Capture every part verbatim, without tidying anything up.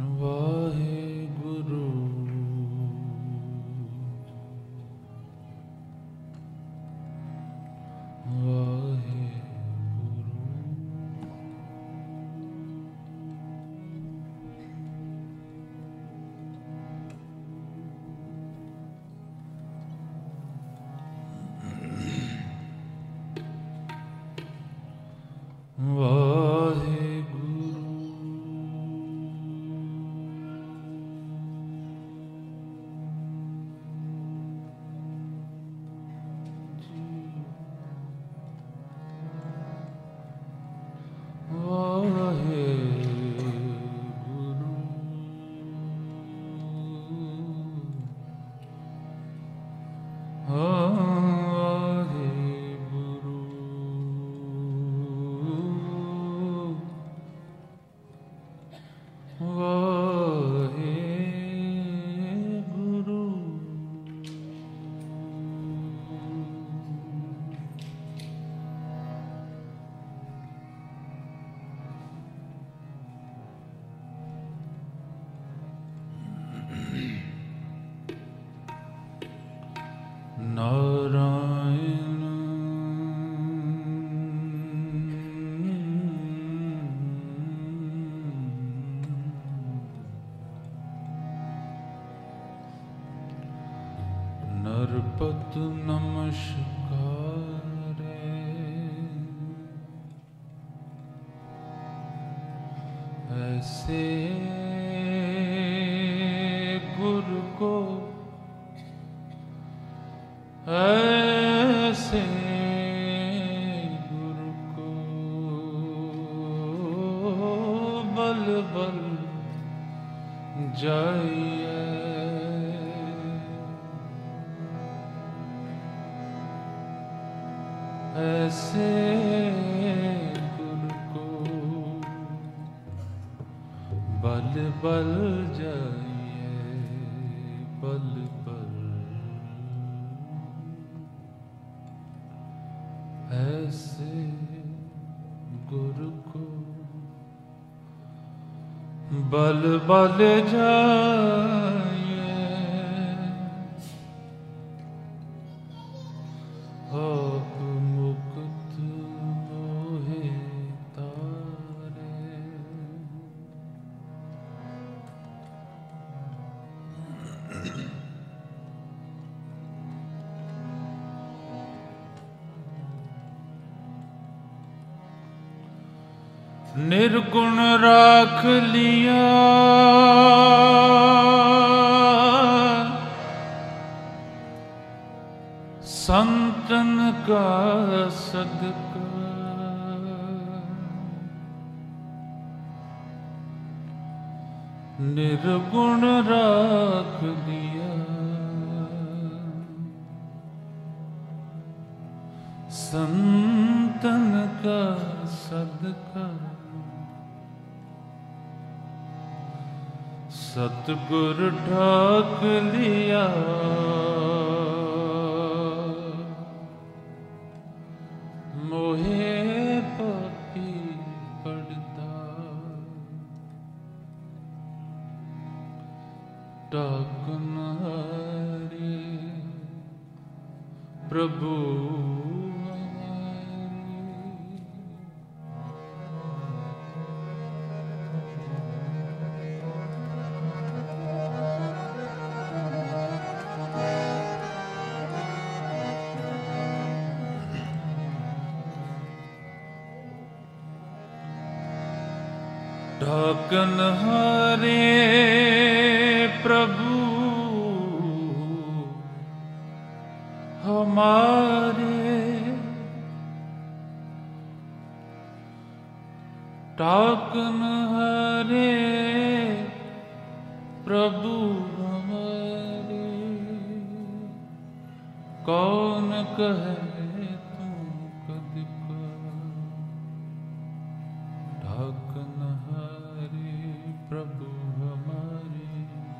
वाहेगुरु नारायण नरपत नमस्कार ऐसे गुरु को ऐसे गुरु को बल बल जाइए ऐसे गुरु को बल बल जाइए बल बल ऐसे गुरु को बल बल जाइए अब मुक्त मोहे तारे। निर्गुण राख लिया संतन का सदका, निर्गुण राख लिया संतन का सदका, सतगुर ढाक लिया मोहे पापी पड़ता, ढाकन हारे प्रभु ढाकन हारे प्रभु हमारे, ढाकन हारे प्रभु हमारे, कौन कहे तू कद का, ढाकन हारे प्रभु हमारे,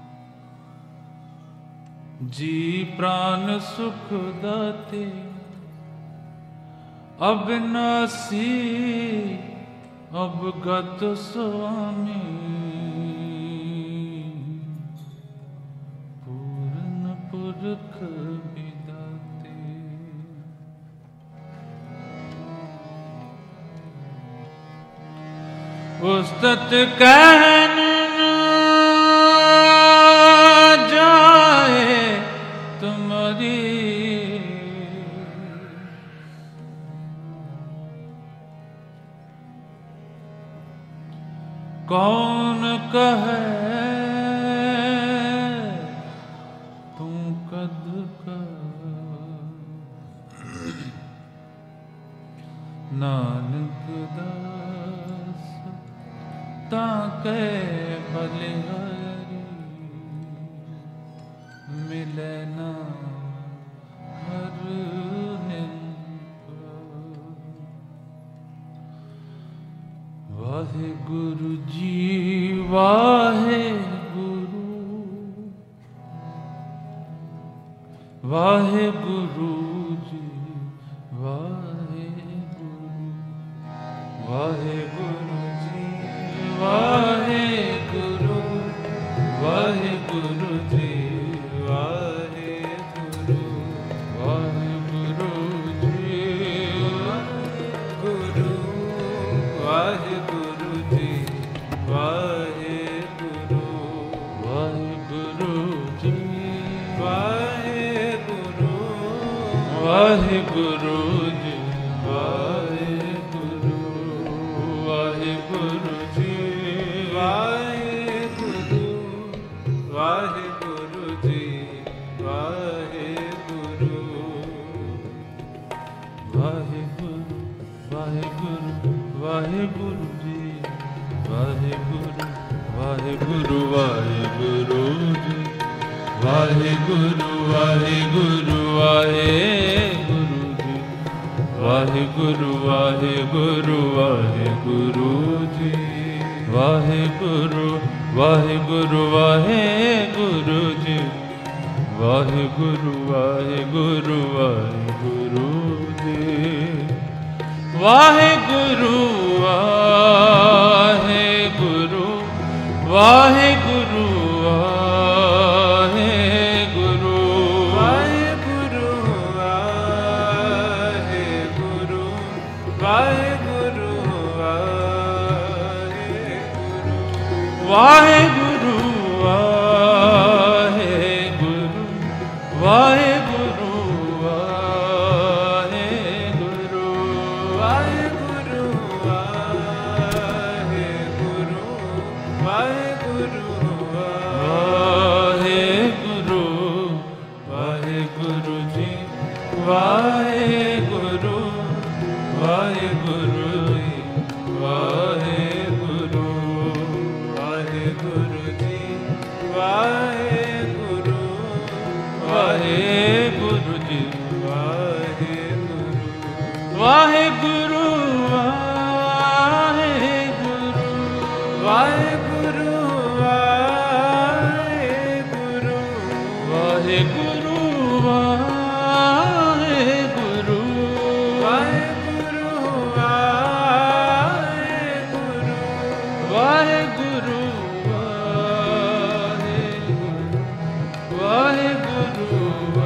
जी प्राण सुख दाते अविनाशी अवगत स्वामी, ਪੁਰਖ ਵਿਦਾਤੇ। ਉਸਤਤ ਕਹਿਨ ਜਾਏ ਤੁਮਰੀ, ਕੌਣ ਕਹੈ ਤੂੰ ਕਦ ਕਰ। ਨਾਨਕ ਦਾਸ ਤਾਂ ਕੈ ਬਲਿਹਾਰੀ, ਮਿਲੈ ਨਾ ਹਰ ਵਾਹਿਗੁਰੂ ਜੀ ਵਾਹਿਗੁਰੂ, ਵਾਹਿਗੁਰੂ ਜੀ ਵਾਹਿਗੁਰੂ, ਵਾਹਿਗੁਰੂ ਜੀ ਵਾਹਿਗੁਰੂ, ਵਾਹਿਗੁਰੂ ਜੀ ਵਾਹਿਗੁਰੂ, ਵਾਹਿਗੁਰੂ ਜੀ ਵਾਹਿਗੁਰੂ, ਵਾਹਿਗੁਰੂ ਜੀ ਵਾਹਿਗੁਰੂ, ਵਾਹਿਗੁਰੂ ਜੀ ਵਾਹਿਗੁਰੂ, ਵਾਹਿਗੁਰੂ ਜੀ ਵਾਹਿਗੁਰੂ, ਵਾਹਿਗੁਰੂ ਜੀ ਵਾਹਿਗੁਰੂ, ਵਾਹਿਗੁਰੂ ਜੀ ਵਾਹਿਗੁਰੂ, ਵਾਹਿਗੁਰੂ, ਵਾਹਿਗੁਰੂ, ਵਾਹਿਗੁਰੂ ਜੀ ਵਾਹਿਗੁਰੂ, ਵਾਹਿਗੁਰੂ, ਵਾਹਿਗੁਰੂ ਜੀ ਵਾਹਿਗੁਰੂ, ਵਾਹਿਗੁਰੂ, ਵਾਹਿਗੁਰੂ ਜੀ ਵਾਹਿਗੁਰੂ, ਵਾਹਿਗੁਰੂ, ਵਾਹਿਗੁਰੂ ਜੀ ਵਾਹਿਗੁਰੂ, ਵਾਹਿਗੁਰੂ, ਵਾਹਿਗੁਰੂ ਜੀ ਵਾਹਿਗੁਰੂ, ਵਾਹਿਗੁਰੂ, ਵਾਹਿਗੁਰੂ ਜੀ ਵਾਹਿਗੁਰੂ, ਵਾਹਿਗੁਰੂ, ਵਾਹਿਗੁਰੂ, ਵਾਹਿਗੁਰੂ, ਵਾਹਿਗੁਰੂ, ਵਾਹਿਗੁਰੂ, ਵਾਹਿਗੁਰੂ, ਵਾਹਿਗੁਰੂ, ਵਾਹਿਗੁਰੂ, ਵਾਹਿਗੁਰੂ, ਵਾਹਿਗੁਰੂ, ਵਾਹਿਗੁਰੂ, ਵਾਹਿਗੁਰੂ, ਵਾਹਿਗੁਰੂ, ਵਾਹਿਗੁਰੂ ਜੀ ਵਾਹਿਗੁਰੂ, ਵਾਹਿਗੁਰੂ ਜੀ ਵਾਹਿਗੁਰੂ, ਵਾਹਿਗੁਰੂ ਜੀ ਵਾਹਿਗੁਰੂ, ਵਾਹਿਗੁਰੂ ਜੀ ਵਾਹਿਗੁਰੂ, ਵਾਹਿਗੁਰੂ, ਵਾਹਿਗੁਰੂ, ਵਾਹਿਗੁਰੂ, ਵਾਹਿਗੁਰੂ, ਵਾਹਿਗੁਰੂ, ਵਾਹਿਗੁਰੂ, ਵਾਹਿਗੁਰੂ, ਵਾਹਿਗੁਰੂ, ਵਾਹਿਗੁਰੂ,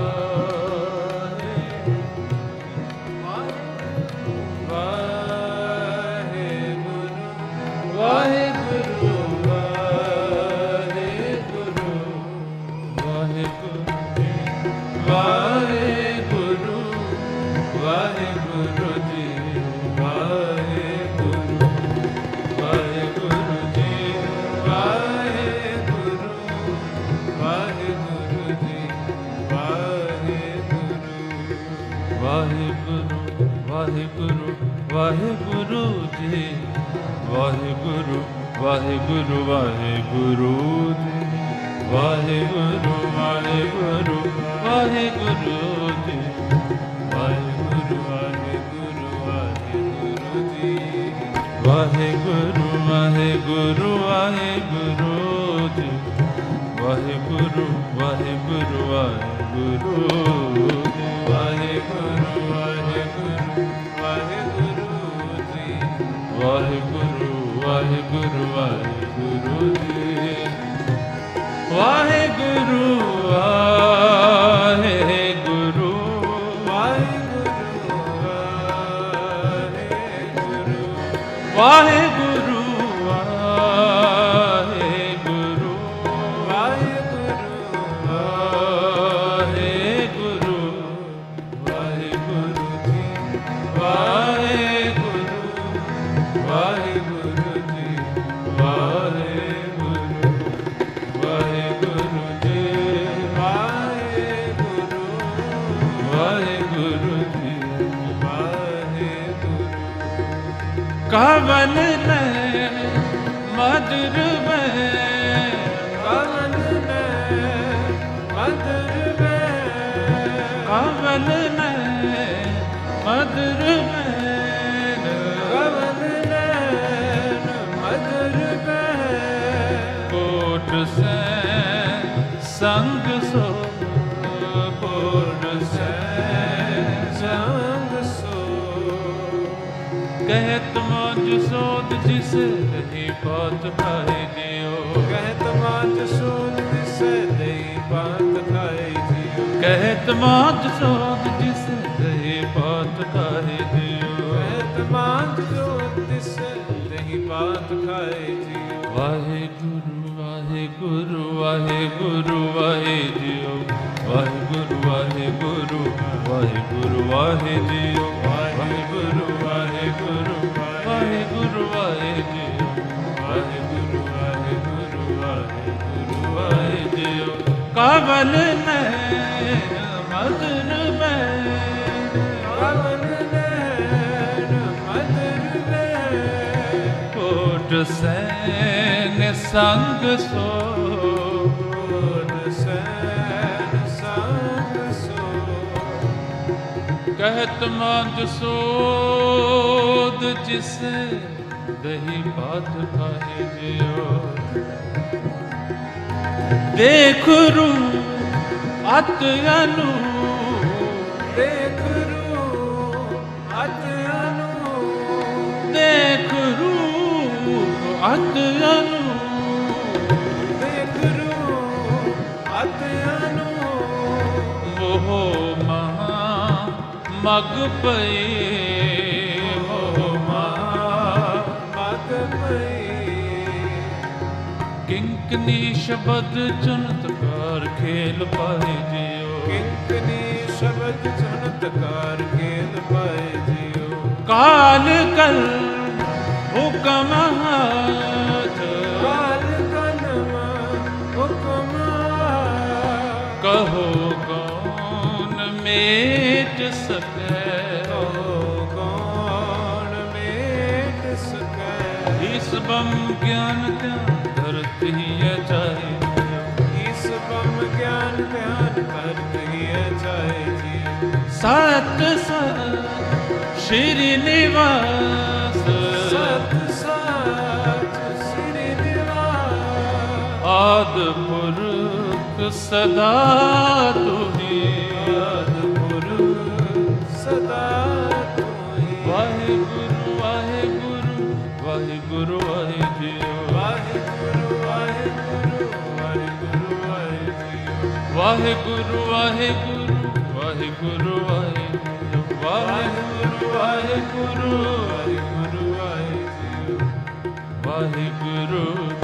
ਵਾਹਿਗੁਰੂ, ਵਾਹਿਗੁਰੂ ਜੀ ਵਾਹਿਗੁਰੂ, ਵਾਹਿਗੁਰੂ ਜੀ ਵਾਹਿਗੁਰੂ, ਵਾਹਿਗੁਰੂ ਜੀ ਵਾਹਿਗੁਰੂ, ਵਾਹਿਗੁਰੂ, ਵਾਹਿਗੁਰੂ, ਵਾਹਿਗੁਰੂ ਜੀ ਵਾਹਿਗੁਰੂ, ਵਾਹਿਗੁਰੂ, ਵਾਹਿਗੁਰੂ ਜੀ ਵਾਹਿਗੁਰੂ, ਵਾਹਿਗੁਰੂ, ਵਾਹਿਗੁਰੂ ਜੀ ਵਾਹਿਗੁਰੂ, ਵਾਹਿਗੁਰੂ, ਵਾਹਿਗੁਰੂ ਜੀ ਵਾਹਿਗੁਰੂ, ਵਾਹਿਗੁਰੂ, ਵਾਹਿਗੁਰੂ ਜੀ ਵਾਹਿਗੁਰੂ, ਵਾਹਿਗੁਰੂ, ਵਾਹਿਗੁਰੂ ਜੀ ਵਾਹਿਗੁਰੂ, ਵਾਹਿਗੁਰੂ, ਵਾਹਿਗੁਰੂ ਜੀ ਵਾਹਿਗੁਰੂ, ਵਾਹਿਗੁਰੂ, ਵਾਹਿਗੁਰੂ ਜੀ ਵਾਹਿਗੁਰੂ, ਵਾਹਿਗੁਰੂ, ਕਵਲ ਨੇ ਮਧੁਰ ਮੈਂ, ਕਵਲ ਨੇ ਮਧੁਰ ਮੈਂ, ਕਵਲ ਨੇ ਮਧੁਰ ਮੈਂ, ਕਵਲ ਨੇ ਮਧੁਰ ਮੈਂ, ਕੋਟ ਸੇ ਸੰਗ ਸੋ, ਕੋਟ ਸੇ ਸੰਗ ਸੋ, ਕਹਿਤ ਮੌਜ ਸੋਧ ਜਿਸ ਨਹੀਂ ਬਾਤ ਖਾਏ ਜਿਉ, ਕਹਿਤ ਮਾਜ ਸੋਧ ਜਿਸ ਨਹੀਂ ਬਾਤ ਖਾਏ ਜਿਉ, ਕਹਿਤ ਮੌਜ ਸੋਧ ਜਿਸ ਨਹੀਂ ਬਾਤ ਖਾਏ ਜਿਉ, ਕਹਿਤ ਮਾਜ ਸੋਧ ਜਿਸ ਨਹੀਂ ਬਾਤ ਖਾਏ ਜਿਉ। ਵਾਹਿਗੁਰੂ ਵਾਹਿਗੁਰੂ ਵਾਹਿਗੁਰੂ ਵਾਹਿ ਜਿਉ, ਵਾਹਿਗੁਰੂ ਵਾਹਿਗੁਰੂ ਵਾਹਿਗੁਰੂ ਵਾਹਿ ਜਿਉ, ਵਾਹਿਗੁਰੂ ਵਾਹਿਗੁਰੂ ਵਾਹਿਗੁਰੂ ਵਾਹਿ ਜਿਉ, ਵਾਹਿਗੁਰੂ ਵਾਹਿਗੁਰੂ ਵਾਹਿਗੁਰੂ ਵਾਹਿ ਜਿਉ। ਕਵਲ ਨੇ ਮਦਨ ਮੈਂ, ਕਵਲ ਨੈਣ ਮਧੁਰ ਮੈਂ, ਕੋਟ ਸੈਨ ਸੰਗ ਸੋ, ਕੋਟ ਸੈਨ ਸੰਗ ਸੋ, ਕਹਿਤ ਮਾਂਜ ਸੋਧ ਜਿਸ ਦਹੀ ਬਾਤ ਖਾਏ ਜਿਉ, ਦੇਖ ਰੂ ਅਤ ਅਨੂ, ਦੇਖ ਰੂ ਅਤ ਅਨੂ, ਦੇਖ ਰੂ ਅਤ ਅਨੂ, ਦੇਖ ਰੂ ਅਤ ਅਨੂ, ਮੋਹ ਮਹਾ ਮਗ ਪਏ, ਮੋਹ ਮਹਾ ਮਗ ਪਈ, ਕਿੰਕਨੀ ਸ਼ਬਦ ਚੁਨਤ ਕਾਰ ਖੇਲ ਪਾਏ ਜਿਉ, ਕਿੰਕਨੀ ਸ਼ਬਦ ਚੁਨਤਕਾਰ ਖੇਲ ਪਾਏ ਜਿਉ, ਕਾਲ ਕਲ ਹੁਕਮ ਹਾਥ, ਕਾਲ ਕਲਮ ਹੁਕਮ ਕਹੋ ਕੌਣ ਮੇਟ ਸਕੈ, ਕਹੋ ਕੌਣ ਮੇਟ ਸਕੈ, ਇਸ ਬਮ ਗਿਆਨ ਧਿਆਨ ਧਰਤੀ ਚਾਹੇ, ਇਸ ਬਮ ਗਿਆਨ ਧਿਆਨ ਧਰਤਿ ਚਾਹੇ ਜੀ, ਸਤ ਸਤ ਸ਼੍ਰੀ ਨਿਵਾਸ, ਸਤ ਸਤ ਸ੍ਰੀ ਨਿਵਾਸ, ਆਦ ਪੁਰਖ ਸਦਾ ਤੁਹੀ, ਆਦਿ ਪੁਰਖ ਸਦਾ ਤੁਹੀ, ਵਾਹਿਗੁਰੂ ਵਾਹਿਗੁਰੂ ਵਾਹਿਗੁਰੂ ਵਾਹਿ ਜਿਉ, ਵਾਹਿਗੁਰੂ ਵਾਹਿਗੁਰੂ ਵਾਹਿਗੁਰੂ ਵਾਹਿ ਜੀਉ, ਵਾਹਿਗੁਰੂ ਵਾਹਿਗੁਰੂ ਵਾਹਿਗੁਰੂ ਵਾਹਿ ਜਿਉ, ਵਾਹਿਗੁਰੂ ਵਾਹਿਗੁਰੂ ਵਾਹਿਗੁਰੂ ਵਾਹਿ ਜੀਉ, ਵਾਹਿਗੁਰੂ